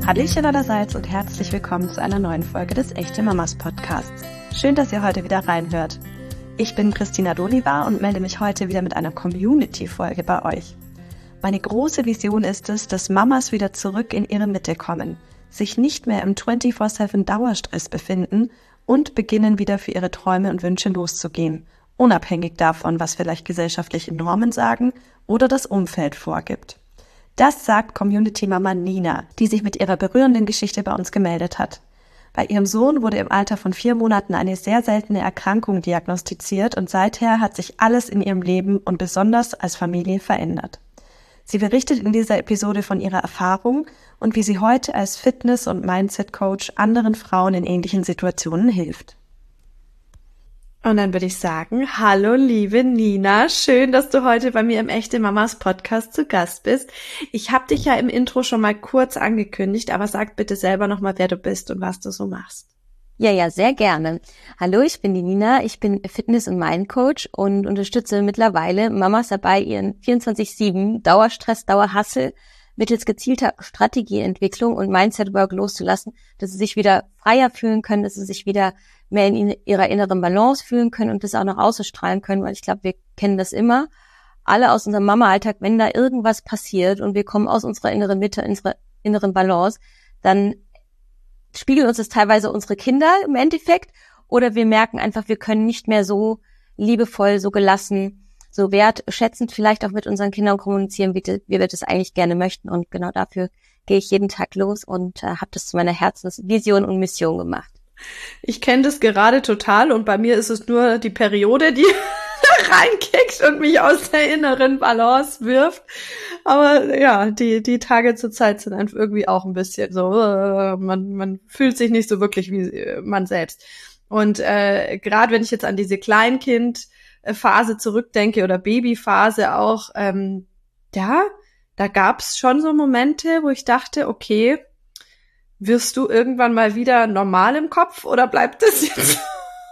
Hallöchen allerseits und herzlich willkommen zu einer neuen Folge des Echte Mamas Podcasts. Schön, dass ihr heute wieder reinhört. Ich bin Christina Doliva und melde mich heute wieder mit einer Community-Folge bei euch. Meine große Vision ist es, dass Mamas wieder zurück in ihre Mitte kommen, sich nicht mehr im 24/7 Dauerstress befinden und beginnen wieder für ihre Träume und Wünsche loszugehen, unabhängig davon, was vielleicht gesellschaftliche Normen sagen oder das Umfeld vorgibt. Das sagt Community-Mama Nina, die sich mit ihrer berührenden Geschichte bei uns gemeldet hat. Bei ihrem Sohn wurde im Alter von 4 Monaten eine sehr seltene Erkrankung diagnostiziert und seither hat sich alles in ihrem Leben und besonders als Familie verändert. Sie berichtet in dieser Episode von ihrer Erfahrung und wie sie heute als Fitness- und Mindset-Coach anderen Frauen in ähnlichen Situationen hilft. Und dann würde ich sagen, hallo liebe Nina, schön, dass du heute bei mir im Echte Mamas Podcast zu Gast bist. Ich habe dich ja im Intro schon mal kurz angekündigt, aber sag bitte selber nochmal, wer du bist und was du so machst. Ja, sehr gerne. Hallo, ich bin die Nina, ich bin Fitness- und Mind-Coach und unterstütze mittlerweile Mamas dabei, ihren 24/7 Dauerstress, Dauerhassel mittels gezielter Strategieentwicklung und Mindset-Work loszulassen, dass sie sich wieder freier fühlen können, dass sie sich wieder mehr in ihrer inneren Balance fühlen können und das auch noch ausstrahlen können, weil ich glaube, wir kennen das immer, alle aus unserem Mama-Alltag, wenn da irgendwas passiert und wir kommen aus unserer inneren Mitte, unserer inneren Balance, dann spiegeln uns das teilweise unsere Kinder im Endeffekt oder wir merken einfach, wir können nicht mehr so liebevoll, so gelassen, so wertschätzend vielleicht auch mit unseren Kindern kommunizieren, wie wir das eigentlich gerne möchten. Und genau dafür gehe ich jeden Tag los und habe das zu meiner Herzensvision und Mission gemacht. Ich kenne das gerade total und bei mir ist es nur die Periode, die reinkickt und mich aus der inneren Balance wirft. Aber ja, die Tage zur Zeit sind einfach irgendwie auch ein bisschen so, man fühlt sich nicht so wirklich wie man selbst. Und gerade wenn ich jetzt an diese Kleinkindphase zurückdenke oder Babyphase auch, da gab's schon so Momente, wo ich dachte, okay, wirst du irgendwann mal wieder normal im Kopf oder bleibt das jetzt?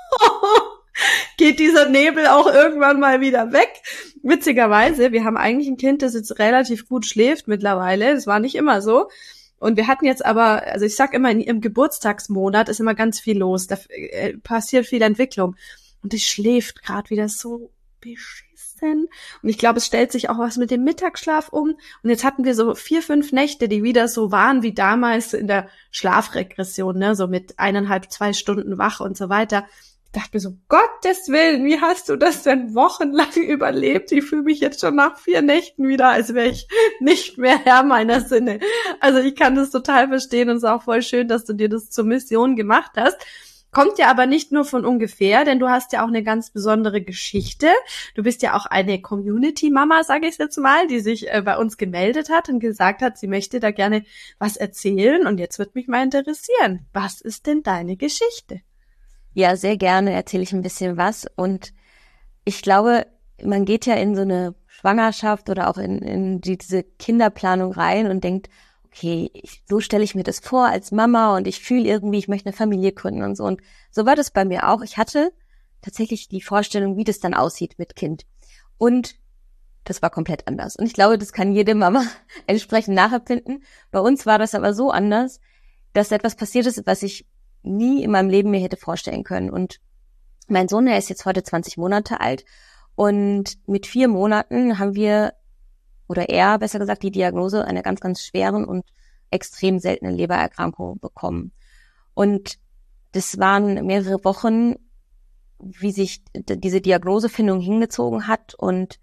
Geht dieser Nebel auch irgendwann mal wieder weg? Witzigerweise, wir haben eigentlich ein Kind, das jetzt relativ gut schläft mittlerweile. Das war nicht immer so. Und wir hatten jetzt aber, also ich sag immer, im Geburtstagsmonat ist immer ganz viel los. Da passiert viel Entwicklung. Und es schläft gerade wieder so beschissen. Und ich glaube, es stellt sich auch was mit dem Mittagsschlaf um. Und jetzt hatten wir so 4, 5 Nächte, die wieder so waren wie damals in der Schlafregression, ne, so mit 1,5, 2 Stunden wach und so weiter. Ich dachte mir so, Gottes Willen, wie hast du das denn wochenlang überlebt? Ich fühle mich jetzt schon nach 4 Nächten wieder, als wäre ich nicht mehr Herr meiner Sinne. Also ich kann das total verstehen und es ist auch voll schön, dass du dir das zur Mission gemacht hast. Kommt ja aber nicht nur von ungefähr, denn du hast ja auch eine ganz besondere Geschichte. Du bist ja auch eine Community-Mama, sage ich jetzt mal, die sich bei uns gemeldet hat und gesagt hat, sie möchte da gerne was erzählen. Und jetzt wird mich mal interessieren, was ist denn deine Geschichte? Ja, sehr gerne erzähle ich ein bisschen was. Und ich glaube, man geht ja in so eine Schwangerschaft oder auch in diese Kinderplanung rein und denkt, okay, so stelle ich mir das vor als Mama und ich fühle irgendwie, ich möchte eine Familie gründen und so. Und so war das bei mir auch. Ich hatte tatsächlich die Vorstellung, wie das dann aussieht mit Kind. Und das war komplett anders. Und ich glaube, das kann jede Mama entsprechend nachempfinden. Bei uns war das aber so anders, dass etwas passiert ist, was ich nie in meinem Leben mir hätte vorstellen können. Und mein Sohn, der ist jetzt heute 20 Monate alt. Und mit 4 Monaten haben wir, oder er, besser gesagt, die Diagnose einer ganz, ganz schweren und extrem seltenen Lebererkrankung bekommen. Und das waren mehrere Wochen, wie sich diese Diagnosefindung hingezogen hat und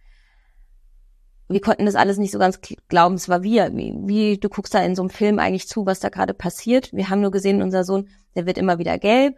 wir konnten das alles nicht so ganz glauben. Es war wie du guckst da in so einem Film eigentlich zu, was da gerade passiert. Wir haben nur gesehen, unser Sohn, der wird immer wieder gelb.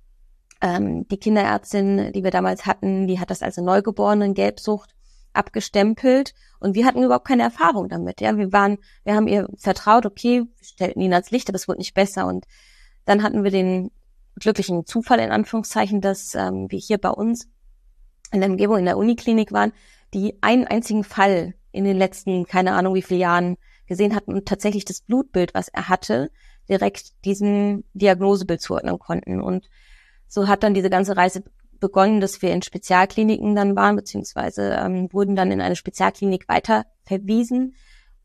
Die Kinderärztin, die wir damals hatten, die hat das als eine Neugeborenen-Gelbsucht abgestempelt und wir hatten überhaupt keine Erfahrung damit. Ja, wir haben ihr vertraut, okay, wir stellten ihn ans Licht, aber es wurde nicht besser. Und dann hatten wir den glücklichen Zufall in Anführungszeichen, dass wir hier bei uns in der Umgebung in der Uniklinik waren, die einen einzigen Fall in den letzten, keine Ahnung wie viele Jahren gesehen hatten und tatsächlich das Blutbild, was er hatte, direkt diesem Diagnosebild zuordnen konnten. Und so hat dann diese ganze Reise begonnen, dass wir in Spezialkliniken dann waren, beziehungsweise wurden dann in eine Spezialklinik weiter verwiesen.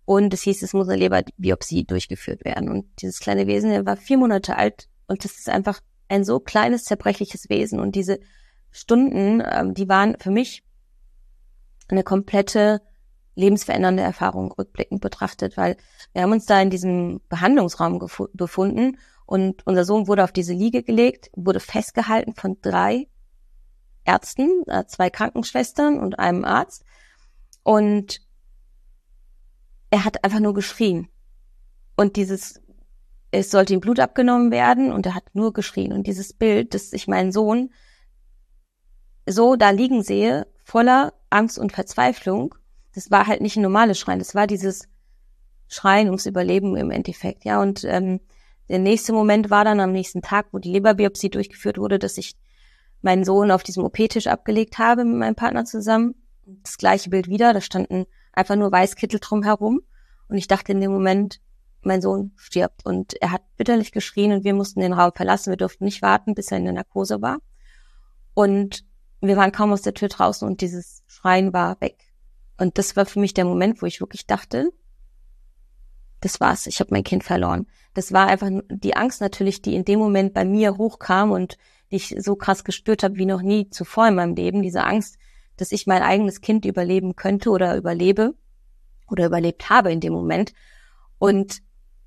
Und es hieß, es muss eine Leberbiopsie durchgeführt werden. Und dieses kleine Wesen, der war 4 Monate alt und das ist einfach ein so kleines, zerbrechliches Wesen. Und diese Stunden, die waren für mich eine komplette lebensverändernde Erfahrung rückblickend betrachtet, weil wir haben uns da in diesem Behandlungsraum befunden und unser Sohn wurde auf diese Liege gelegt, wurde festgehalten von 3 Ärzten, 2 Krankenschwestern und einem Arzt. Und er hat einfach nur geschrien. Und es sollte ihm Blut abgenommen werden und er hat nur geschrien. Und dieses Bild, dass ich meinen Sohn so da liegen sehe, voller Angst und Verzweiflung, das war halt nicht ein normales Schreien, das war dieses Schreien ums Überleben im Endeffekt. Ja, und der nächste Moment war dann am nächsten Tag, wo die Leberbiopsie durchgeführt wurde, dass ich meinen Sohn auf diesem OP-Tisch abgelegt habe mit meinem Partner zusammen. Das gleiche Bild wieder, da standen einfach nur Weißkittel drumherum. Und ich dachte in dem Moment, mein Sohn stirbt. Und er hat bitterlich geschrien und wir mussten den Raum verlassen. Wir durften nicht warten, bis er in der Narkose war. Und wir waren kaum aus der Tür draußen und dieses Schreien war weg. Und das war für mich der Moment, wo ich wirklich dachte, das war's, ich habe mein Kind verloren. Das war einfach die Angst natürlich, die in dem Moment bei mir hochkam und die ich so krass gespürt habe wie noch nie zuvor in meinem Leben. Diese Angst, dass ich mein eigenes Kind überleben könnte oder überlebe oder überlebt habe in dem Moment. Und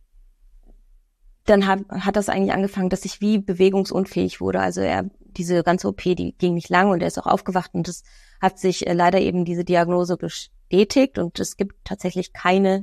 dann hat das eigentlich angefangen, dass ich wie bewegungsunfähig wurde. Also diese ganze OP, die ging nicht lang und er ist auch aufgewacht und es hat sich leider eben diese Diagnose bestätigt und es gibt tatsächlich keine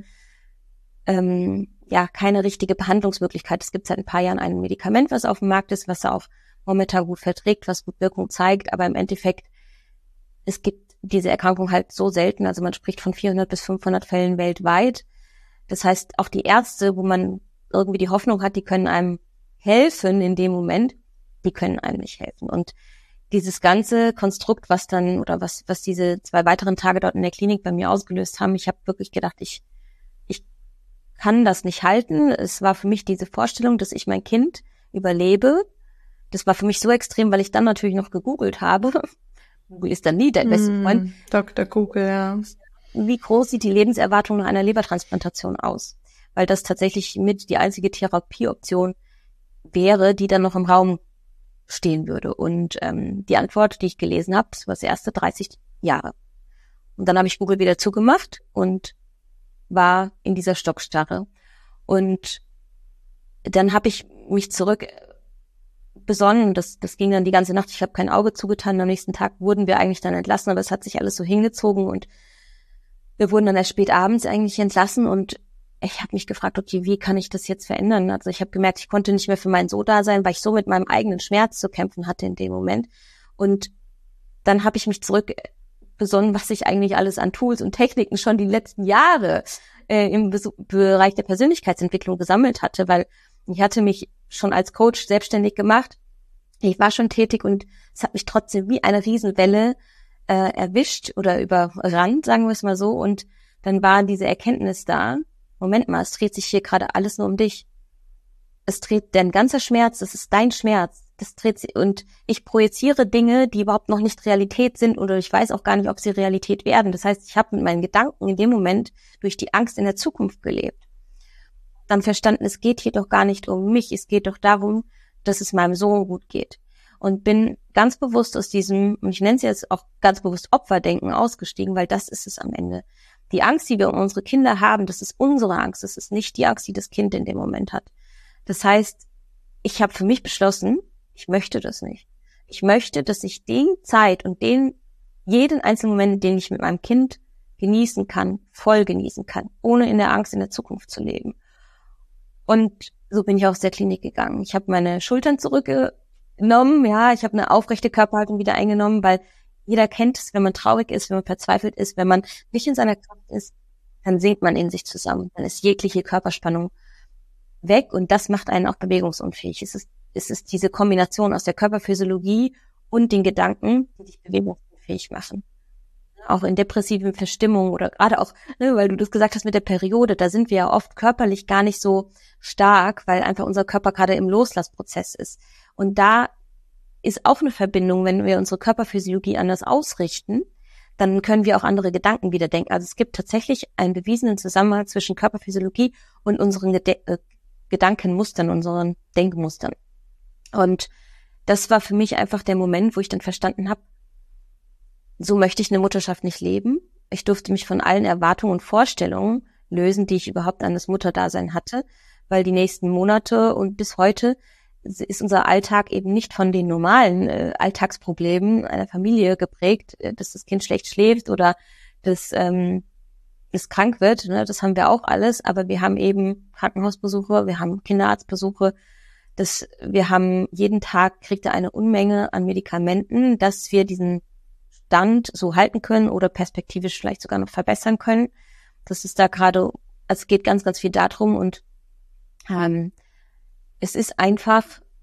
richtige Behandlungsmöglichkeit. Es gibt seit ein paar Jahren ein Medikament, was auf dem Markt ist, was er auch momentan gut verträgt, was gut Wirkung zeigt, aber im Endeffekt, es gibt diese Erkrankung halt so selten, also man spricht von 400 bis 500 Fällen weltweit. Das heißt, auch die Ärzte, wo man irgendwie die Hoffnung hat, die können einem helfen in dem Moment, die können einem nicht helfen. Und dieses ganze Konstrukt, was diese 2 weiteren Tage dort in der Klinik bei mir ausgelöst haben, ich habe wirklich gedacht, ich kann das nicht halten. Es war für mich diese Vorstellung, dass ich mein Kind überlebe. Das war für mich so extrem, weil ich dann natürlich noch gegoogelt habe. Google ist dann nie dein bester Freund. Dr. Google, ja. Wie groß sieht die Lebenserwartung nach einer Lebertransplantation aus? Weil das tatsächlich mit die einzige Therapieoption wäre, die dann noch im Raum stehen würde. Und die Antwort, die ich gelesen habe, das war das erste 30 Jahre. Und dann habe ich Google wieder zugemacht und war in dieser Stockstarre. Und dann habe ich mich zurück besonnen. Das ging dann die ganze Nacht. Ich habe kein Auge zugetan. Am nächsten Tag wurden wir eigentlich dann entlassen, aber es hat sich alles so hingezogen und wir wurden dann erst spät abends eigentlich entlassen und ich habe mich gefragt, okay, wie kann ich das jetzt verändern? Also ich habe gemerkt, ich konnte nicht mehr für meinen Sohn da sein, weil ich so mit meinem eigenen Schmerz zu kämpfen hatte in dem Moment. Und dann habe ich mich zurück besonnen, was ich eigentlich alles an Tools und Techniken schon die letzten Jahre im Bereich der Persönlichkeitsentwicklung gesammelt hatte, weil ich hatte mich schon als Coach selbstständig gemacht. Ich war schon tätig und es hat mich trotzdem wie eine Riesenwelle erwischt oder überrannt, sagen wir es mal so. Und dann war diese Erkenntnis da, Moment mal, es dreht sich hier gerade alles nur um dich. Es dreht dein ganzer Schmerz, das ist dein Schmerz. Das dreht sich und ich projiziere Dinge, die überhaupt noch nicht Realität sind oder ich weiß auch gar nicht, ob sie Realität werden. Das heißt, ich habe mit meinen Gedanken in dem Moment durch die Angst in der Zukunft gelebt. Dann verstanden, es geht hier doch gar nicht um mich, es geht doch darum, dass es meinem Sohn gut geht. Und bin ganz bewusst aus diesem, und ich nenne es jetzt auch ganz bewusst Opferdenken ausgestiegen, weil das ist es am Ende. Die Angst, die wir um unsere Kinder haben, das ist unsere Angst, das ist nicht die Angst, die das Kind in dem Moment hat. Das heißt, ich habe für mich beschlossen, ich möchte das nicht. Ich möchte, dass ich die Zeit und jeden einzelnen Moment, den ich mit meinem Kind genießen kann, voll genießen kann, ohne in der Angst in der Zukunft zu leben. Und so bin ich aus der Klinik gegangen. Ich habe meine Schultern zurückgenommen, ja, ich habe eine aufrechte Körperhaltung wieder eingenommen, weil jeder kennt es, wenn man traurig ist, wenn man verzweifelt ist, wenn man nicht in seiner Kraft ist, dann sinkt man in sich zusammen. Dann ist jegliche Körperspannung weg und das macht einen auch bewegungsunfähig. Es ist diese Kombination aus der Körperphysiologie und den Gedanken, die dich bewegungsunfähig machen. Auch in depressiven Verstimmungen oder gerade auch, weil du das gesagt hast mit der Periode, da sind wir ja oft körperlich gar nicht so stark, weil einfach unser Körper gerade im Loslassprozess ist. Und da ist auch eine Verbindung, wenn wir unsere Körperphysiologie anders ausrichten, dann können wir auch andere Gedanken wieder denken. Also es gibt tatsächlich einen bewiesenen Zusammenhang zwischen Körperphysiologie und unseren Gedankenmustern, unseren Denkmustern. Und das war für mich einfach der Moment, wo ich dann verstanden habe, so möchte ich eine Mutterschaft nicht leben. Ich durfte mich von allen Erwartungen und Vorstellungen lösen, die ich überhaupt an das Mutterdasein hatte, weil die nächsten Monate und bis heute ist unser Alltag eben nicht von den normalen Alltagsproblemen einer Familie geprägt, dass das Kind schlecht schläft oder dass es krank wird. Ne? Das haben wir auch alles, aber wir haben eben Krankenhausbesuche, wir haben Kinderarztbesuche, wir haben jeden Tag kriegt er eine Unmenge an Medikamenten, dass wir diesen Stand so halten können oder perspektivisch vielleicht sogar noch verbessern können. Das ist da gerade, also es geht ganz, ganz viel darum und es ist einfach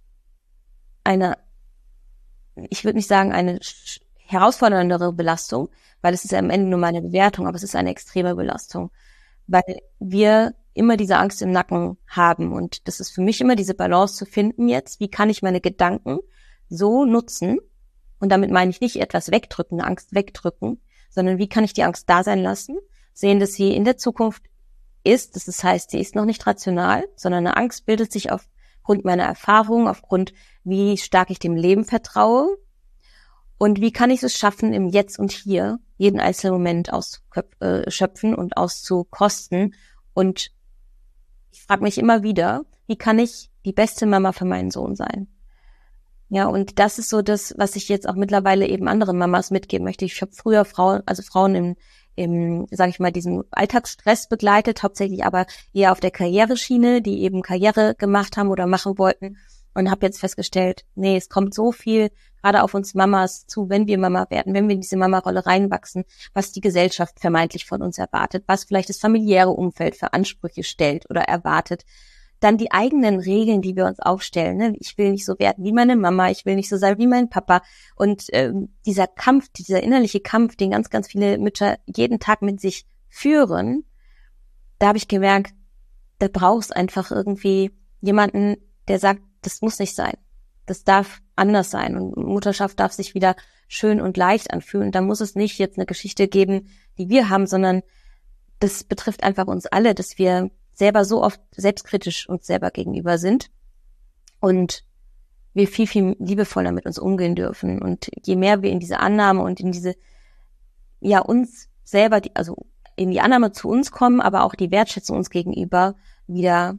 ich würde nicht sagen eine herausforderndere Belastung, weil es ist ja am Ende nur meine Bewertung, aber es ist eine extreme Belastung, weil wir immer diese Angst im Nacken haben und das ist für mich immer diese Balance zu finden jetzt, wie kann ich meine Gedanken so nutzen und damit meine ich nicht etwas wegdrücken, Angst wegdrücken, sondern wie kann ich die Angst da sein lassen, sehen, dass sie in der Zukunft ist, das heißt, sie ist noch nicht rational, sondern eine Angst bildet sich aufgrund meiner Erfahrung, aufgrund wie stark ich dem Leben vertraue und wie kann ich es schaffen, im Jetzt und Hier jeden einzelnen Moment auszuschöpfen und auszukosten. Und ich frage mich immer wieder, wie kann ich die beste Mama für meinen Sohn sein? Ja, und das ist so das, was ich jetzt auch mittlerweile eben anderen Mamas mitgeben möchte. Ich habe früher Frauen im, sage ich mal, diesem Alltagsstress begleitet, hauptsächlich aber eher auf der Karriereschiene, die eben Karriere gemacht haben oder machen wollten und habe jetzt festgestellt, nee, es kommt so viel gerade auf uns Mamas zu, wenn wir Mama werden, wenn wir in diese Mama-Rolle reinwachsen, was die Gesellschaft vermeintlich von uns erwartet, was vielleicht das familiäre Umfeld für Ansprüche stellt oder erwartet. Dann die eigenen Regeln, die wir uns aufstellen. Ne? Ich will nicht so werden wie meine Mama, ich will nicht so sein wie mein Papa. Und dieser Kampf, dieser innerliche Kampf, den ganz, ganz viele Mütter jeden Tag mit sich führen, da habe ich gemerkt, da brauchst einfach irgendwie jemanden, der sagt, das muss nicht sein. Das darf anders sein. Und Mutterschaft darf sich wieder schön und leicht anfühlen. Da muss es nicht jetzt eine Geschichte geben, die wir haben, sondern das betrifft einfach uns alle, dass wir selber so oft selbstkritisch uns selber gegenüber sind und wir viel, viel liebevoller mit uns umgehen dürfen. Und je mehr wir in diese Annahme und in diese, ja, uns selber, also in die Annahme zu uns kommen, aber auch die Wertschätzung uns gegenüber wieder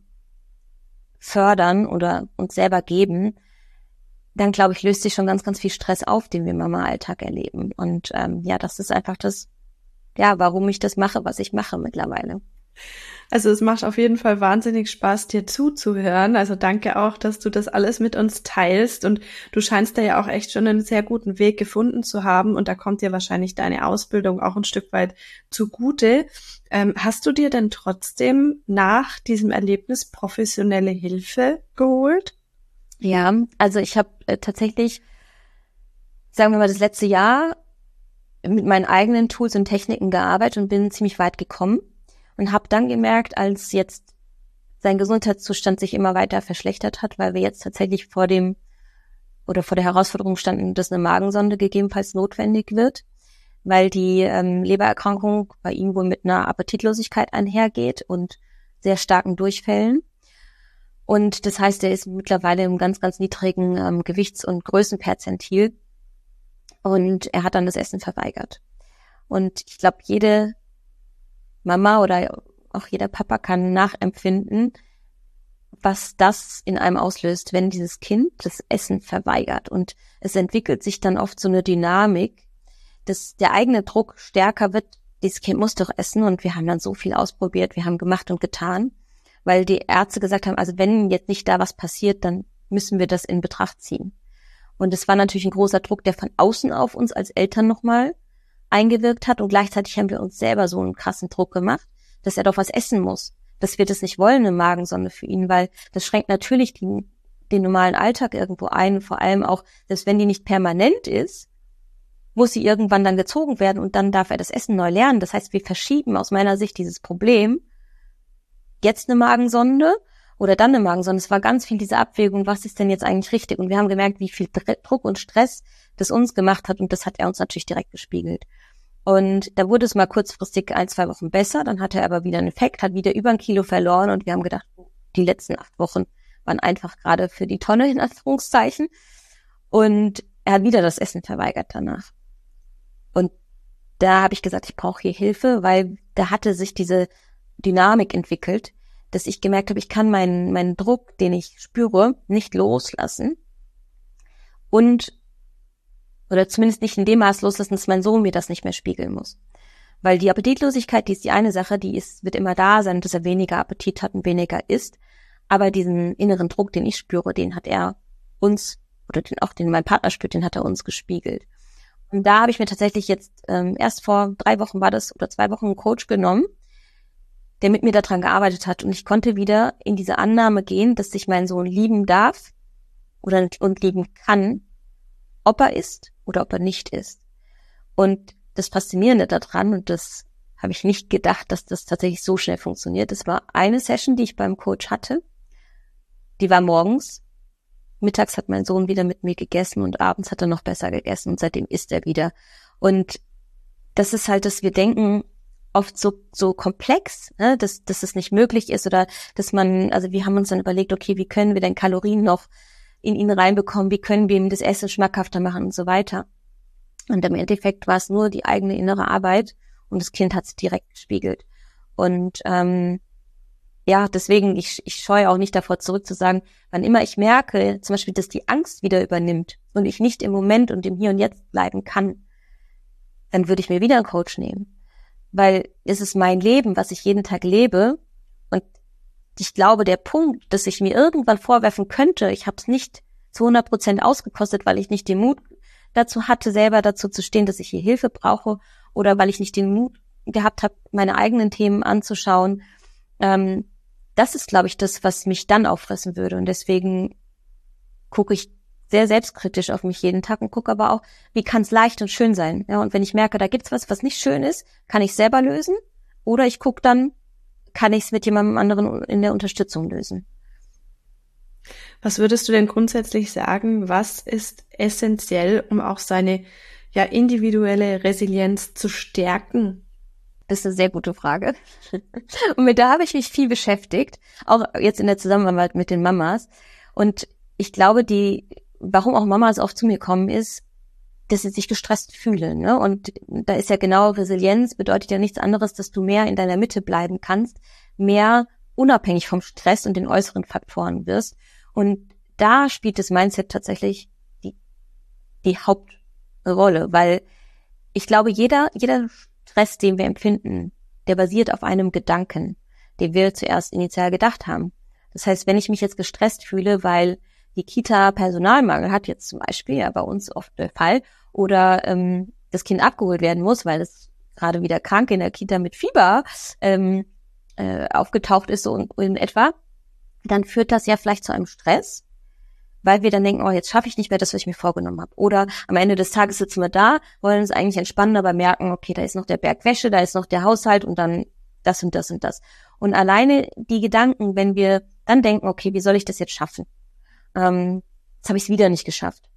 fördern oder uns selber geben, dann, glaube ich, löst sich schon ganz, ganz viel Stress auf, den wir im Mama-Alltag erleben. Und ja, das ist einfach das, ja, warum ich das mache, was ich mache mittlerweile. Also es macht auf jeden Fall wahnsinnig Spaß, dir zuzuhören. Also danke auch, dass du das alles mit uns teilst. Und du scheinst da ja auch echt schon einen sehr guten Weg gefunden zu haben. Und da kommt dir wahrscheinlich deine Ausbildung auch ein Stück weit zugute. Hast du dir denn trotzdem nach diesem Erlebnis professionelle Hilfe geholt? Ja, also ich habe tatsächlich, sagen wir mal, das letzte Jahr mit meinen eigenen Tools und Techniken gearbeitet und bin ziemlich weit gekommen. Und habe dann gemerkt, als jetzt sein Gesundheitszustand sich immer weiter verschlechtert hat, weil wir jetzt tatsächlich vor der Herausforderung standen, dass eine Magensonde gegebenenfalls notwendig wird, weil die Lebererkrankung bei ihm wohl mit einer Appetitlosigkeit einhergeht und sehr starken Durchfällen. Und das heißt, er ist mittlerweile im ganz, ganz niedrigen Gewichts- und Größenperzentil und er hat dann das Essen verweigert. Und ich glaube, jede Mama oder auch jeder Papa kann nachempfinden, was das in einem auslöst, wenn dieses Kind das Essen verweigert. Und es entwickelt sich dann oft so eine Dynamik, dass der eigene Druck stärker wird, dieses Kind muss doch essen. Und wir haben dann so viel ausprobiert, wir haben gemacht und getan, weil die Ärzte gesagt haben, also wenn jetzt nicht da was passiert, dann müssen wir das in Betracht ziehen. Und es war natürlich ein großer Druck, der von außen auf uns als Eltern nochmal eingewirkt hat und gleichzeitig haben wir uns selber so einen krassen Druck gemacht, dass er doch was essen muss, dass wir das nicht wollen, eine Magensonde für ihn, weil das schränkt natürlich den normalen Alltag irgendwo ein, vor allem auch, dass wenn die nicht permanent ist, muss sie irgendwann dann gezogen werden und dann darf er das Essen neu lernen. Das heißt, wir verschieben aus meiner Sicht dieses Problem, jetzt eine Magensonde oder dann eine Magensonde. Es war ganz viel diese Abwägung, was ist denn jetzt eigentlich richtig? Und wir haben gemerkt, wie viel Druck und Stress das uns gemacht hat und das hat er uns natürlich direkt gespiegelt. Und da wurde es mal kurzfristig 1-2 Wochen besser, dann hatte er aber wieder einen Infekt, hat wieder über 1 Kilo verloren und wir haben gedacht, die letzten 8 Wochen waren einfach gerade für die Tonne, in Anführungszeichen. Und er hat wieder das Essen verweigert danach. Und da habe ich gesagt, ich brauche hier Hilfe, weil da hatte sich diese Dynamik entwickelt, dass ich gemerkt habe, ich kann meinen Druck, den ich spüre, nicht loslassen. Oder zumindest nicht in dem Maß loslassen, dass mein Sohn mir das nicht mehr spiegeln muss. Weil die Appetitlosigkeit, die ist die eine Sache, wird immer da sein, dass er weniger Appetit hat und weniger isst. Aber diesen inneren Druck, den ich spüre, den hat er uns, oder den mein Partner spürt, den hat er uns gespiegelt. Und da habe ich mir tatsächlich jetzt, erst vor 3 Wochen war das, oder 2 Wochen einen Coach genommen, der mit mir daran gearbeitet hat. Und ich konnte wieder in diese Annahme gehen, dass ich meinen Sohn lieben darf und lieben kann, ob er isst oder ob er nicht isst. Und das Faszinierende daran, und das habe ich nicht gedacht, dass das tatsächlich so schnell funktioniert, das war eine Session, die ich beim Coach hatte. Die war morgens. Mittags hat mein Sohn wieder mit mir gegessen und abends hat er noch besser gegessen und seitdem isst er wieder. Und das ist halt, dass wir denken oft so komplex, ne, dass es nicht möglich ist oder dass wir haben uns dann überlegt, okay, wie können wir denn Kalorien noch in ihn reinbekommen, wie können wir ihm das Essen schmackhafter machen und so weiter. Und im Endeffekt war es nur die eigene innere Arbeit und das Kind hat es direkt gespiegelt. Und deswegen, ich scheue auch nicht davor zurück zu sagen, wann immer ich merke, zum Beispiel, dass die Angst wieder übernimmt und ich nicht im Moment und im Hier und Jetzt bleiben kann, dann würde ich mir wieder einen Coach nehmen. Weil es ist mein Leben, was ich jeden Tag lebe. Und ich glaube, der Punkt, dass ich mir irgendwann vorwerfen könnte, ich habe es nicht zu 100% ausgekostet, weil ich nicht den Mut dazu hatte, selber dazu zu stehen, dass ich hier Hilfe brauche oder weil ich nicht den Mut gehabt habe, meine eigenen Themen anzuschauen. Das ist, glaube ich, das, was mich dann auffressen würde. Und deswegen gucke ich sehr selbstkritisch auf mich jeden Tag und gucke aber auch, wie kann es leicht und schön sein. Ja, und wenn ich merke, da gibt's was nicht schön ist, kann ich selber lösen. Oder ich gucke dann, kann ich es mit jemandem anderen in der Unterstützung lösen. Was würdest du denn grundsätzlich sagen, was ist essentiell, um auch seine individuelle Resilienz zu stärken? Das ist eine sehr gute Frage. Und mit der habe ich mich viel beschäftigt, auch jetzt in der Zusammenarbeit mit den Mamas. Und ich glaube, warum auch Mamas oft zu mir kommen, ist, dass sie sich gestresst fühlen. Ne? Und da ist ja genau, Resilienz bedeutet ja nichts anderes, dass du mehr in deiner Mitte bleiben kannst, mehr unabhängig vom Stress und den äußeren Faktoren wirst. Und da spielt das Mindset tatsächlich die Hauptrolle, weil ich glaube, jeder Stress, den wir empfinden, der basiert auf einem Gedanken, den wir zuerst initial gedacht haben. Das heißt, wenn ich mich jetzt gestresst fühle, weil die Kita Personalmangel hat, jetzt zum Beispiel, ja bei uns oft der Fall, oder das Kind abgeholt werden muss, weil es gerade wieder krank in der Kita mit Fieber aufgetaucht ist, so in etwa, dann führt das ja vielleicht zu einem Stress, weil wir dann denken, oh, jetzt schaffe ich nicht mehr das, was ich mir vorgenommen habe. Oder am Ende des Tages sitzen wir da, wollen uns eigentlich entspannen, aber merken, okay, da ist noch der Berg Wäsche, da ist noch der Haushalt und dann das und das und das. Und alleine die Gedanken, wenn wir dann denken, okay, wie soll ich das jetzt schaffen? Jetzt habe ich es wieder nicht geschafft.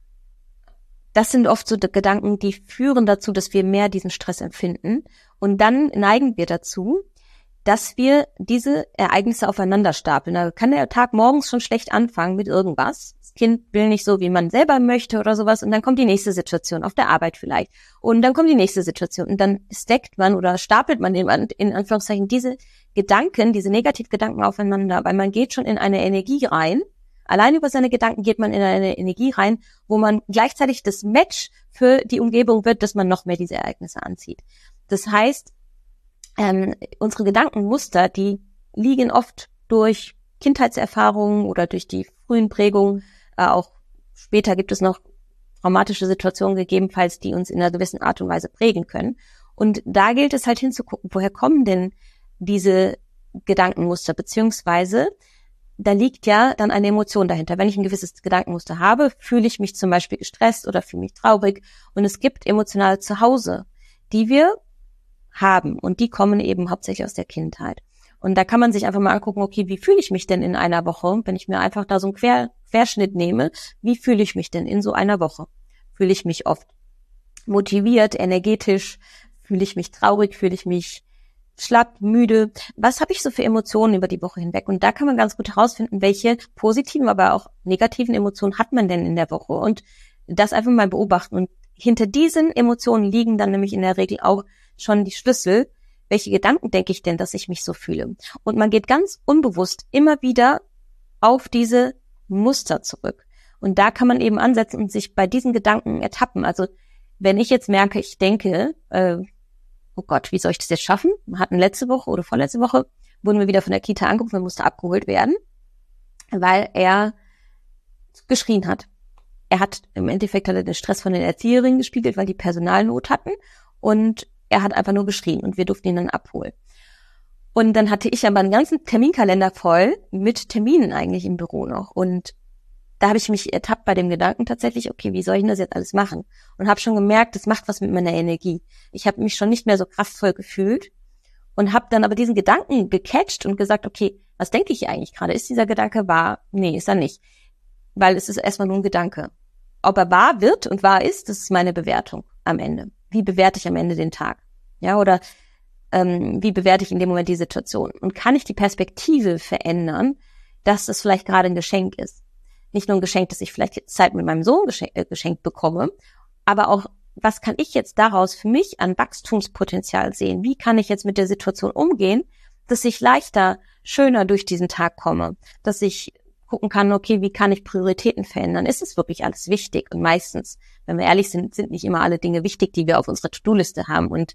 Das sind oft so Gedanken, die führen dazu, dass wir mehr diesen Stress empfinden. Und dann neigen wir dazu, dass wir diese Ereignisse aufeinander stapeln. Da kann der Tag morgens schon schlecht anfangen mit irgendwas. Das Kind will nicht so, wie man selber möchte oder sowas. Und dann kommt die nächste Situation, auf der Arbeit vielleicht. Und dann kommt die nächste Situation. Und dann stackt man oder stapelt man in Anführungszeichen diese Gedanken, diese Negativgedanken aufeinander, weil man geht schon in eine Energie rein. Allein über seine Gedanken geht man in eine Energie rein, wo man gleichzeitig das Match für die Umgebung wird, dass man noch mehr diese Ereignisse anzieht. Das heißt, unsere Gedankenmuster, die liegen oft durch Kindheitserfahrungen oder durch die frühen Prägungen. Auch später gibt es noch traumatische Situationen gegebenenfalls, die uns in einer gewissen Art und Weise prägen können. Und da gilt es halt hinzugucken, woher kommen denn diese Gedankenmuster, beziehungsweise da liegt ja dann eine Emotion dahinter. Wenn ich ein gewisses Gedankenmuster habe, fühle ich mich zum Beispiel gestresst oder fühle mich traurig. Und es gibt emotionale Zuhause, die wir haben. Und die kommen eben hauptsächlich aus der Kindheit. Und da kann man sich einfach mal angucken, okay, wie fühle ich mich denn in einer Woche? Wenn ich mir einfach da so einen Querschnitt nehme, wie fühle ich mich denn in so einer Woche? Fühle ich mich oft motiviert, energetisch, fühle ich mich traurig, fühle ich mich schlapp, müde. Was habe ich so für Emotionen über die Woche hinweg? Und da kann man ganz gut herausfinden, welche positiven, aber auch negativen Emotionen hat man denn in der Woche und das einfach mal beobachten. Und hinter diesen Emotionen liegen dann nämlich in der Regel auch schon die Schlüssel. Welche Gedanken denke ich denn, dass ich mich so fühle? Und man geht ganz unbewusst immer wieder auf diese Muster zurück. Und da kann man eben ansetzen und sich bei diesen Gedanken ertappen. Also wenn ich jetzt merke, ich denke, oh Gott, wie soll ich das jetzt schaffen? Wir hatten letzte Woche oder vorletzte Woche, wurden wir wieder von der Kita angerufen, musste abgeholt werden, weil er geschrien hat. Er hat im Endeffekt den Stress von den Erzieherinnen gespiegelt, weil die Personalnot hatten und er hat einfach nur geschrien und wir durften ihn dann abholen. Und dann hatte ich aber einen ganzen Terminkalender voll mit Terminen eigentlich im Büro noch und da habe ich mich ertappt bei dem Gedanken tatsächlich, okay, wie soll ich denn das jetzt alles machen? Und habe schon gemerkt, das macht was mit meiner Energie. Ich habe mich schon nicht mehr so kraftvoll gefühlt und habe dann aber diesen Gedanken gecatcht und gesagt, okay, was denke ich hier eigentlich gerade? Ist dieser Gedanke wahr? Nee, ist er nicht. Weil es ist erstmal nur ein Gedanke. Ob er wahr wird und wahr ist, das ist meine Bewertung am Ende. Wie bewerte ich am Ende den Tag? Ja, oder wie bewerte ich in dem Moment die Situation? Und kann ich die Perspektive verändern, dass das vielleicht gerade ein Geschenk ist? Nicht nur ein Geschenk, dass ich vielleicht Zeit mit meinem Sohn geschenkt bekomme, aber auch, was kann ich jetzt daraus für mich an Wachstumspotenzial sehen? Wie kann ich jetzt mit der Situation umgehen, dass ich leichter, schöner durch diesen Tag komme? Dass ich gucken kann, okay, wie kann ich Prioritäten verändern? Ist es wirklich alles wichtig? Und meistens, wenn wir ehrlich sind, sind nicht immer alle Dinge wichtig, die wir auf unserer To-Do-Liste haben. Und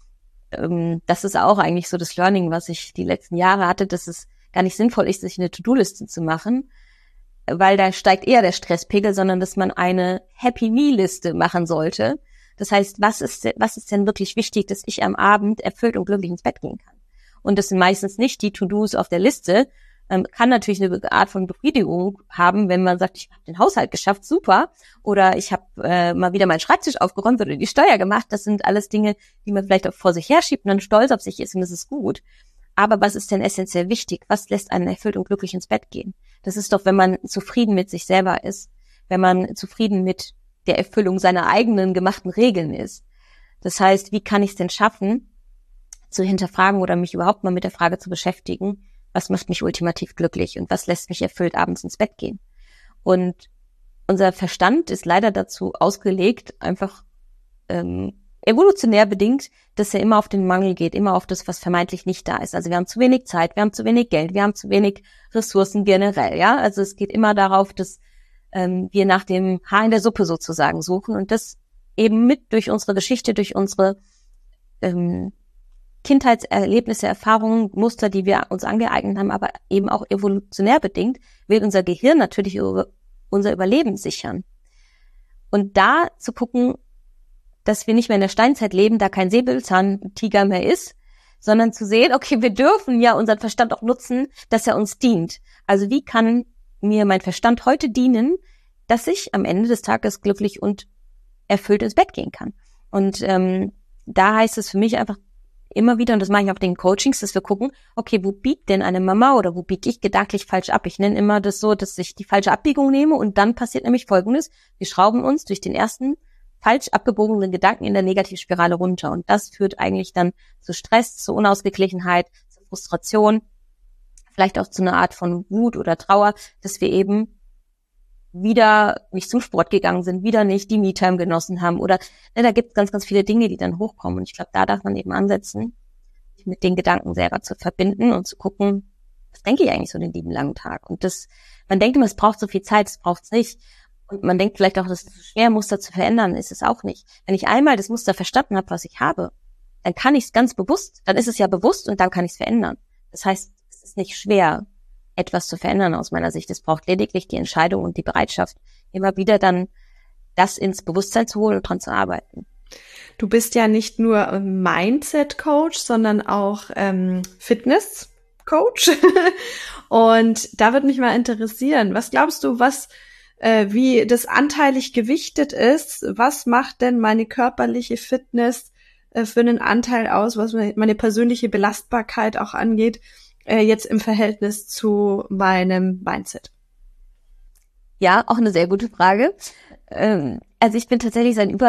das ist auch eigentlich so das Learning, was ich die letzten Jahre hatte, dass es gar nicht sinnvoll ist, sich eine To-Do-Liste zu machen, weil da steigt eher der Stresspegel, sondern dass man eine Happy-Me-Liste machen sollte. Das heißt, was ist denn wirklich wichtig, dass ich am Abend erfüllt und glücklich ins Bett gehen kann? Und das sind meistens nicht die To-Dos auf der Liste. Kann natürlich eine Art von Befriedigung haben, wenn man sagt, ich habe den Haushalt geschafft, super. Oder ich habe mal wieder meinen Schreibtisch aufgeräumt oder die Steuer gemacht. Das sind alles Dinge, die man vielleicht auch vor sich herschiebt und dann stolz auf sich ist und das ist gut. Aber was ist denn essentiell wichtig? Was lässt einen erfüllt und glücklich ins Bett gehen? Das ist doch, wenn man zufrieden mit sich selber ist, wenn man zufrieden mit der Erfüllung seiner eigenen gemachten Regeln ist. Das heißt, wie kann ich es denn schaffen, zu hinterfragen oder mich überhaupt mal mit der Frage zu beschäftigen, was macht mich ultimativ glücklich und was lässt mich erfüllt abends ins Bett gehen? Und unser Verstand ist leider dazu ausgelegt, einfach evolutionär bedingt, dass er immer auf den Mangel geht, immer auf das, was vermeintlich nicht da ist. Also wir haben zu wenig Zeit, wir haben zu wenig Geld, wir haben zu wenig Ressourcen generell, ja. Also es geht immer darauf, dass wir nach dem Haar in der Suppe sozusagen suchen und das eben mit durch unsere Geschichte, durch unsere Kindheitserlebnisse, Erfahrungen, Muster, die wir uns angeeignet haben, aber eben auch evolutionär bedingt, will unser Gehirn natürlich unser Überleben sichern. Und da zu gucken, dass wir nicht mehr in der Steinzeit leben, da kein Säbelzahntiger mehr ist, sondern zu sehen, okay, wir dürfen ja unseren Verstand auch nutzen, dass er uns dient. Also wie kann mir mein Verstand heute dienen, dass ich am Ende des Tages glücklich und erfüllt ins Bett gehen kann? Und da heißt es für mich einfach immer wieder, und das mache ich auch in den Coachings, dass wir gucken, okay, wo biegt denn eine Mama oder wo biege ich gedanklich falsch ab? Ich nenne immer das so, dass ich die falsche Abbiegung nehme und dann passiert nämlich Folgendes. Wir schrauben uns durch den ersten falsch abgebogenen Gedanken in der Negativspirale runter. Und das führt eigentlich dann zu Stress, zu Unausgeglichenheit, zu Frustration, vielleicht auch zu einer Art von Wut oder Trauer, dass wir eben wieder nicht zum Sport gegangen sind, wieder nicht die Me-Time genossen haben oder da gibt es ganz, ganz viele Dinge, die dann hochkommen. Und ich glaube, da darf man eben ansetzen, sich mit den Gedanken selber zu verbinden und zu gucken, was denke ich eigentlich so den lieben langen Tag? Und man denkt immer, es braucht so viel Zeit, es braucht es nicht. Und man denkt vielleicht auch, das ist so schwer, Muster zu verändern, ist es auch nicht. Wenn ich einmal das Muster verstanden habe, was ich habe, dann kann ich es ganz bewusst, dann ist es ja bewusst und dann kann ich es verändern. Das heißt, es ist nicht schwer, etwas zu verändern aus meiner Sicht. Es braucht lediglich die Entscheidung und die Bereitschaft, immer wieder dann das ins Bewusstsein zu holen und dran zu arbeiten. Du bist ja nicht nur Mindset-Coach, sondern auch Fitness-Coach. Und da würde mich mal interessieren, was glaubst du, wie das anteilig gewichtet ist? Was macht denn meine körperliche Fitness für einen Anteil aus, was meine persönliche Belastbarkeit auch angeht, jetzt im Verhältnis zu meinem Mindset? Ja, auch eine sehr gute Frage. Also ich bin tatsächlich seit über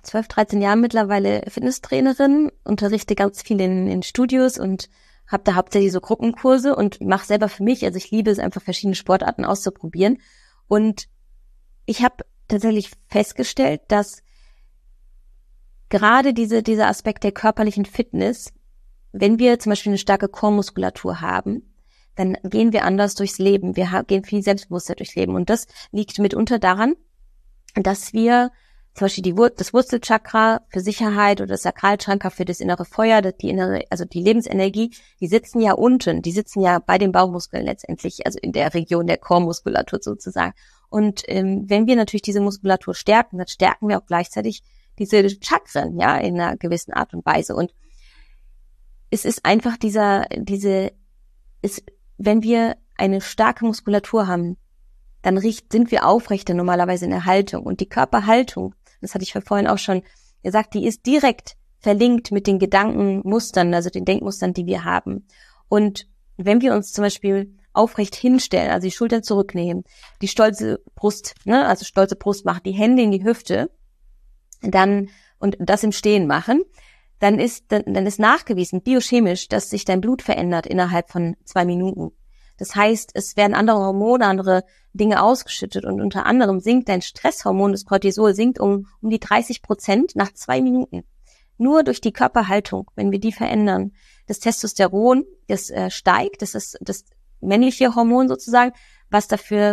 12, 13 Jahren mittlerweile Fitnesstrainerin, unterrichte ganz viel in Studios und habe da hauptsächlich so Gruppenkurse und mache selber für mich, also ich liebe es einfach, verschiedene Sportarten auszuprobieren. Und ich habe tatsächlich festgestellt, dass gerade dieser Aspekt der körperlichen Fitness, wenn wir zum Beispiel eine starke Core-Muskulatur haben, dann gehen wir anders durchs Leben. Wir gehen viel selbstbewusster durchs Leben. Und das liegt mitunter daran, dass wir zum Beispiel das Wurzelchakra für Sicherheit oder das Sakralchakra für das innere Feuer, also die Lebensenergie, die sitzen ja unten, die sitzen ja bei den Bauchmuskeln letztendlich, also in der Region der Core-Muskulatur sozusagen. Und wenn wir natürlich diese Muskulatur stärken, dann stärken wir auch gleichzeitig diese Chakren, ja, in einer gewissen Art und Weise. Und es ist einfach wenn wir eine starke Muskulatur haben, dann sind wir aufrechter normalerweise in der Haltung. Und die Körperhaltung, das hatte ich vorhin auch schon gesagt, die ist direkt verlinkt mit den Gedankenmustern, also den Denkmustern, die wir haben. Und wenn wir uns zum Beispiel aufrecht hinstellen, also die Schultern zurücknehmen, die stolze Brust, also stolze Brust machen, die Hände in die Hüfte, und das im Stehen machen, dann ist nachgewiesen, biochemisch, dass sich dein Blut verändert innerhalb von 2 Minuten. Das heißt, es werden andere Hormone, andere Dinge ausgeschüttet und unter anderem sinkt dein Stresshormon, das Cortisol, sinkt um die 30% nach 2 Minuten. Nur durch die Körperhaltung, wenn wir die verändern. Das Testosteron, das steigt, das ist das männliche Hormon sozusagen, was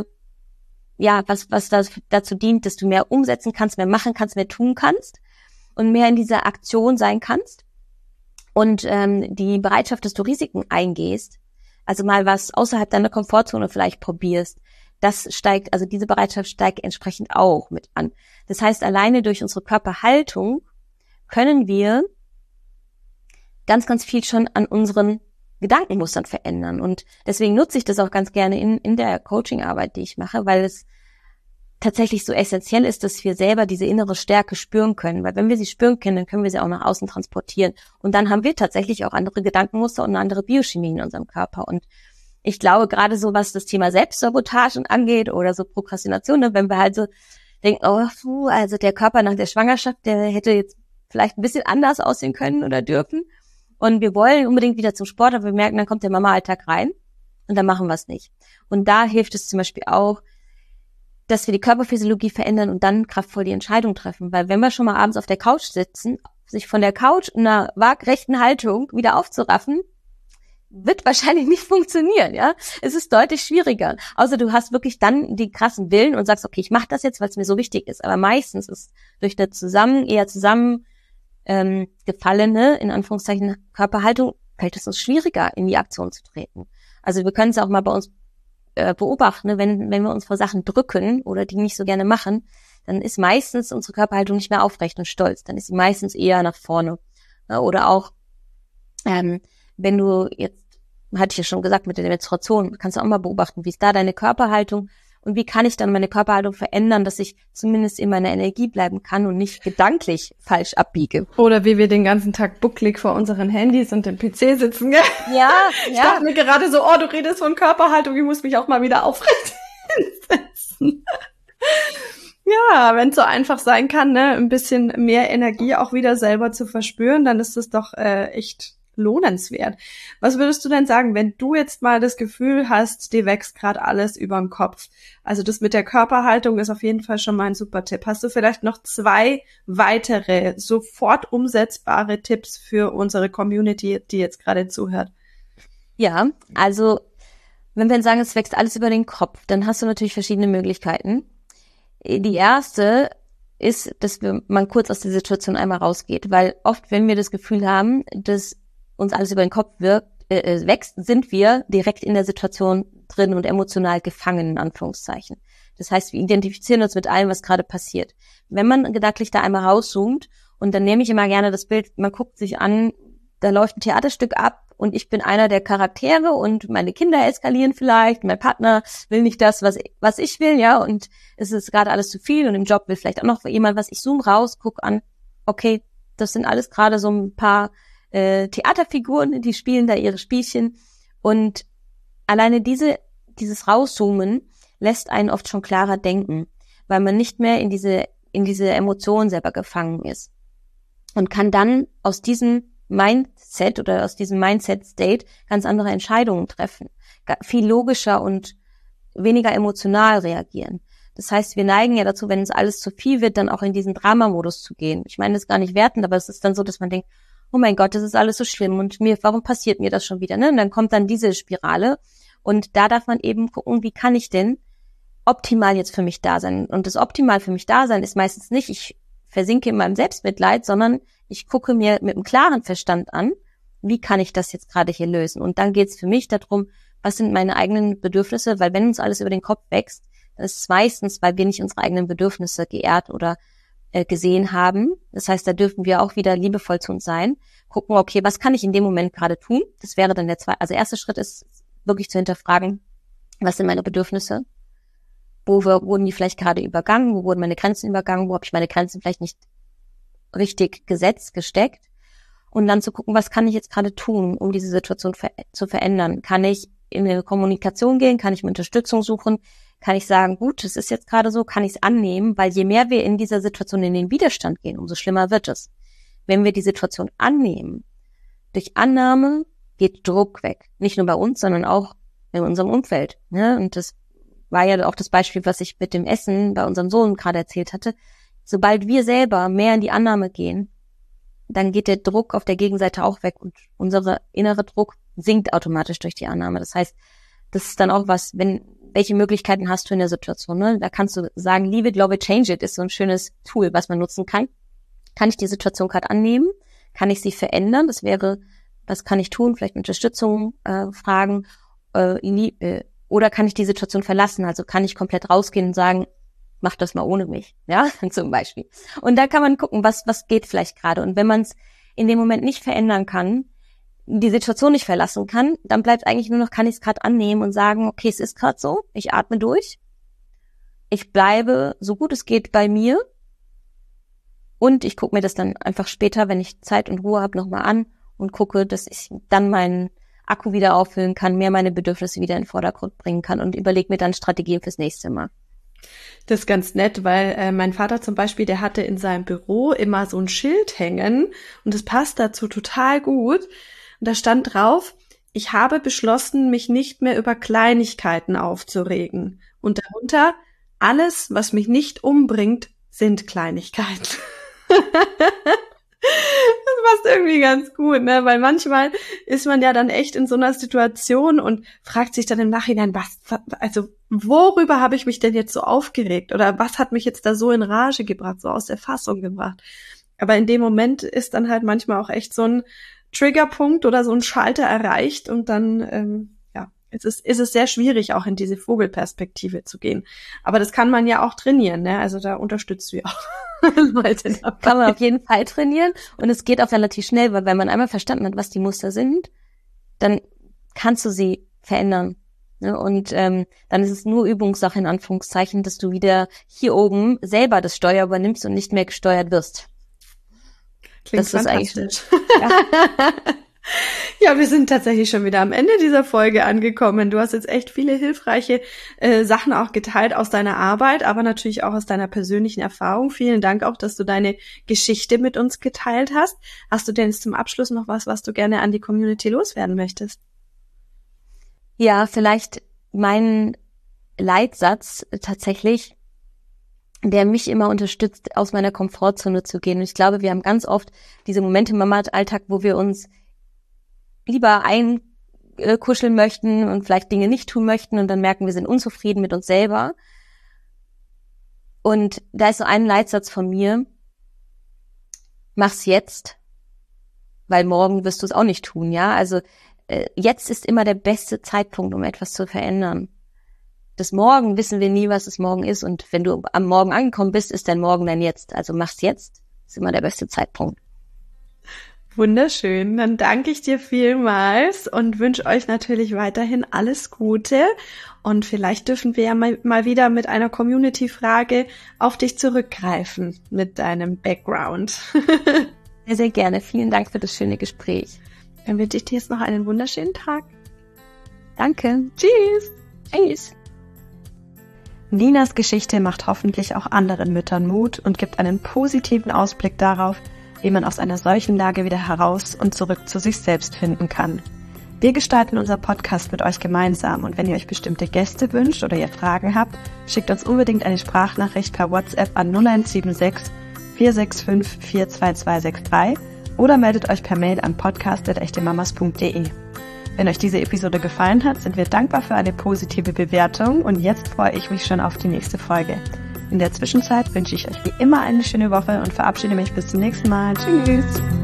dazu dient, dass du mehr umsetzen kannst, mehr machen kannst, mehr tun kannst und mehr in dieser Aktion sein kannst. Und die Bereitschaft, dass du Risiken eingehst, also mal was außerhalb deiner Komfortzone vielleicht probierst, das steigt, also diese Bereitschaft steigt entsprechend auch mit an. Das heißt, alleine durch unsere Körperhaltung können wir ganz, ganz viel schon an unseren Gedankenmustern verändern. Und deswegen nutze ich das auch ganz gerne in der Coaching-Arbeit, die ich mache, weil es tatsächlich so essentiell ist, dass wir selber diese innere Stärke spüren können. Weil wenn wir sie spüren können, dann können wir sie auch nach außen transportieren. Und dann haben wir tatsächlich auch andere Gedankenmuster und eine andere Biochemie in unserem Körper. Und ich glaube, gerade so, was das Thema Selbstsabotagen angeht oder so Prokrastination, wenn wir halt so denken, also der Körper nach der Schwangerschaft, der hätte jetzt vielleicht ein bisschen anders aussehen können oder dürfen. Und wir wollen unbedingt wieder zum Sport, aber wir merken, dann kommt der Mama-Alltag rein und dann machen wir es nicht. Und da hilft es zum Beispiel auch, dass wir die Körperphysiologie verändern und dann kraftvoll die Entscheidung treffen. Weil wenn wir schon mal abends auf der Couch sitzen, sich von der Couch in einer waagrechten Haltung wieder aufzuraffen, wird wahrscheinlich nicht funktionieren, ja. Es ist deutlich schwieriger. Außer du hast wirklich dann die krassen Willen und sagst, okay, ich mache das jetzt, weil es mir so wichtig ist. Aber meistens ist durch eine gefallene, in Anführungszeichen, Körperhaltung, fällt es uns schwieriger, in die Aktion zu treten. Also wir können es auch mal bei uns beobachten, ne? Wenn wir uns vor Sachen drücken oder die nicht so gerne machen, dann ist meistens unsere Körperhaltung nicht mehr aufrecht und stolz. Dann ist sie meistens eher nach vorne. Ja, oder auch, wenn du jetzt, hatte ich ja schon gesagt, mit der Menstruation, kannst du auch mal beobachten, wie ist da deine Körperhaltung und wie kann ich dann meine Körperhaltung verändern, dass ich zumindest in meiner Energie bleiben kann und nicht gedanklich falsch abbiege. Oder wie wir den ganzen Tag bucklig vor unseren Handys und dem PC sitzen, gell? Ja. Ich dachte mir gerade so, du redest von Körperhaltung, ich muss mich auch mal wieder aufrecht hinsetzen. Ja, wenn es so einfach sein kann, ne, ein bisschen mehr Energie auch wieder selber zu verspüren, dann ist das doch echt lohnenswert. Was würdest du denn sagen, wenn du jetzt mal das Gefühl hast, dir wächst gerade alles über den Kopf? Also das mit der Körperhaltung ist auf jeden Fall schon mal ein super Tipp. Hast du vielleicht noch 2 weitere, sofort umsetzbare Tipps für unsere Community, die jetzt gerade zuhört? Ja, also wenn wir sagen, es wächst alles über den Kopf, dann hast du natürlich verschiedene Möglichkeiten. Die erste ist, dass man kurz aus der Situation einmal rausgeht, weil oft, wenn wir das Gefühl haben, dass uns alles über den Kopf wächst, sind wir direkt in der Situation drin und emotional gefangen, in Anführungszeichen. Das heißt, wir identifizieren uns mit allem, was gerade passiert. Wenn man gedanklich da einmal rauszoomt, und dann nehme ich immer gerne das Bild, man guckt sich an, da läuft ein Theaterstück ab und ich bin einer der Charaktere und meine Kinder eskalieren vielleicht, mein Partner will nicht das, was ich will, ja, und es ist gerade alles zu viel und im Job will vielleicht auch noch jemand was. Ich zoome raus, guck an, okay, das sind alles gerade so ein paar Theaterfiguren, die spielen da ihre Spielchen und alleine dieses Rauszoomen lässt einen oft schon klarer denken, weil man nicht mehr in diese in diese Emotion selber gefangen ist und kann dann aus diesem Mindset oder aus diesem Mindset-State ganz andere Entscheidungen treffen, viel logischer und weniger emotional reagieren. Das heißt, wir neigen ja dazu, wenn uns alles zu viel wird, dann auch in diesen Dramamodus zu gehen. Ich meine, das ist gar nicht wertend, aber es ist dann so, dass man denkt, oh mein Gott, das ist alles so schlimm und warum passiert mir das schon wieder? Ne? Und dann kommt dann diese Spirale und da darf man eben gucken, wie kann ich denn optimal jetzt für mich da sein? Und das optimal für mich da sein ist meistens nicht, ich versinke in meinem Selbstmitleid, sondern ich gucke mir mit einem klaren Verstand an, wie kann ich das jetzt gerade hier lösen? Und dann geht es für mich darum, was sind meine eigenen Bedürfnisse? Weil wenn uns alles über den Kopf wächst, dann ist es meistens, weil wir nicht unsere eigenen Bedürfnisse geehrt oder gesehen haben. Das heißt, da dürfen wir auch wieder liebevoll zu uns sein. Gucken, okay, was kann ich in dem Moment gerade tun? Das wäre dann erster Schritt ist wirklich zu hinterfragen, was sind meine Bedürfnisse? Wo wurden die vielleicht gerade übergangen? Wo wurden meine Grenzen übergangen? Wo habe ich meine Grenzen vielleicht nicht richtig gesetzt, gesteckt? Und dann zu gucken, was kann ich jetzt gerade tun, um diese Situation zu verändern? Kann ich in eine Kommunikation gehen? Kann ich mir Unterstützung suchen? Kann ich sagen, gut, es ist jetzt gerade so, kann ich es annehmen? Weil je mehr wir in dieser Situation in den Widerstand gehen, umso schlimmer wird es. Wenn wir die Situation annehmen, durch Annahme geht Druck weg. Nicht nur bei uns, sondern auch in unserem Umfeld. Ne? Und das war ja auch das Beispiel, was ich mit dem Essen bei unserem Sohn gerade erzählt hatte. Sobald wir selber mehr in die Annahme gehen, dann geht der Druck auf der Gegenseite auch weg und unser innerer Druck sinkt automatisch durch die Annahme. Das heißt, das ist dann auch was, welche Möglichkeiten hast du in der Situation? Ne? Da kannst du sagen, leave it, love it, change it ist so ein schönes Tool, was man nutzen kann. Kann ich die Situation gerade annehmen? Kann ich sie verändern? Das wäre, was kann ich tun? Vielleicht Unterstützung fragen. Oder kann ich die Situation verlassen? Also kann ich komplett rausgehen und sagen, mach das mal ohne mich, ja, zum Beispiel. Und da kann man gucken, was geht vielleicht gerade. Und wenn man es in dem Moment nicht verändern kann, die Situation nicht verlassen kann, dann bleibt eigentlich nur noch, kann ich es gerade annehmen und sagen, okay, es ist gerade so, ich atme durch, ich bleibe so gut es geht bei mir und ich gucke mir das dann einfach später, wenn ich Zeit und Ruhe habe, nochmal an und gucke, dass ich dann meinen Akku wieder auffüllen kann, mehr meine Bedürfnisse wieder in den Vordergrund bringen kann und überlege mir dann Strategien fürs nächste Mal. Das ist ganz nett, weil mein Vater zum Beispiel, der hatte in seinem Büro immer so ein Schild hängen und das passt dazu total gut. Und da stand drauf, ich habe beschlossen, mich nicht mehr über Kleinigkeiten aufzuregen. Und darunter, alles, was mich nicht umbringt, sind Kleinigkeiten. Das passt irgendwie ganz gut, ne? Weil manchmal ist man ja dann echt in so einer Situation und fragt sich dann im Nachhinein, worüber habe ich mich denn jetzt so aufgeregt? Oder was hat mich jetzt da so in Rage gebracht, so aus der Fassung gebracht? Aber in dem Moment ist dann halt manchmal auch echt so ein Triggerpunkt oder so ein Schalter erreicht und dann, ist es sehr schwierig, auch in diese Vogelperspektive zu gehen. Aber das kann man ja auch trainieren, ne? Also da unterstützt du ja auch Leute dabei. Kann man auf jeden Fall trainieren und es geht auch relativ schnell, weil wenn man einmal verstanden hat, was die Muster sind, dann kannst du sie verändern. Ne? Und dann ist es nur Übungssache in Anführungszeichen, dass du wieder hier oben selber das Steuer übernimmst und nicht mehr gesteuert wirst. Klingt das fantastisch. Ja, wir sind tatsächlich schon wieder am Ende dieser Folge angekommen. Du hast jetzt echt viele hilfreiche Sachen auch geteilt aus deiner Arbeit, aber natürlich auch aus deiner persönlichen Erfahrung. Vielen Dank auch, dass du deine Geschichte mit uns geteilt hast. Hast du denn jetzt zum Abschluss noch was du gerne an die Community loswerden möchtest? Ja, vielleicht mein Leitsatz tatsächlich, der mich immer unterstützt, aus meiner Komfortzone zu gehen. Und ich glaube, wir haben ganz oft diese Momente im Mama-Alltag, wo wir uns lieber einkuscheln möchten und vielleicht Dinge nicht tun möchten und dann merken, wir sind unzufrieden mit uns selber. Und da ist so ein Leitsatz von mir, mach's jetzt, weil morgen wirst du es auch nicht tun, ja. Also jetzt ist immer der beste Zeitpunkt, um etwas zu verändern. Das Morgen wissen wir nie, was es morgen ist. Und wenn du am Morgen angekommen bist, ist dein Morgen dein Jetzt. Also mach's jetzt, ist immer der beste Zeitpunkt. Wunderschön. Dann danke ich dir vielmals und wünsche euch natürlich weiterhin alles Gute. Und vielleicht dürfen wir ja mal wieder mit einer Community-Frage auf dich zurückgreifen mit deinem Background. Sehr, sehr gerne. Vielen Dank für das schöne Gespräch. Dann wünsche ich dir jetzt noch einen wunderschönen Tag. Danke. Tschüss. Tschüss. Ninas Geschichte macht hoffentlich auch anderen Müttern Mut und gibt einen positiven Ausblick darauf, wie man aus einer solchen Lage wieder heraus und zurück zu sich selbst finden kann. Wir gestalten unser Podcast mit euch gemeinsam und wenn ihr euch bestimmte Gäste wünscht oder ihr Fragen habt, schickt uns unbedingt eine Sprachnachricht per WhatsApp an 0176 465 42263 oder meldet euch per Mail an podcast@echtemamas.de. Wenn euch diese Episode gefallen hat, sind wir dankbar für eine positive Bewertung und jetzt freue ich mich schon auf die nächste Folge. In der Zwischenzeit wünsche ich euch wie immer eine schöne Woche und verabschiede mich bis zum nächsten Mal. Tschüss!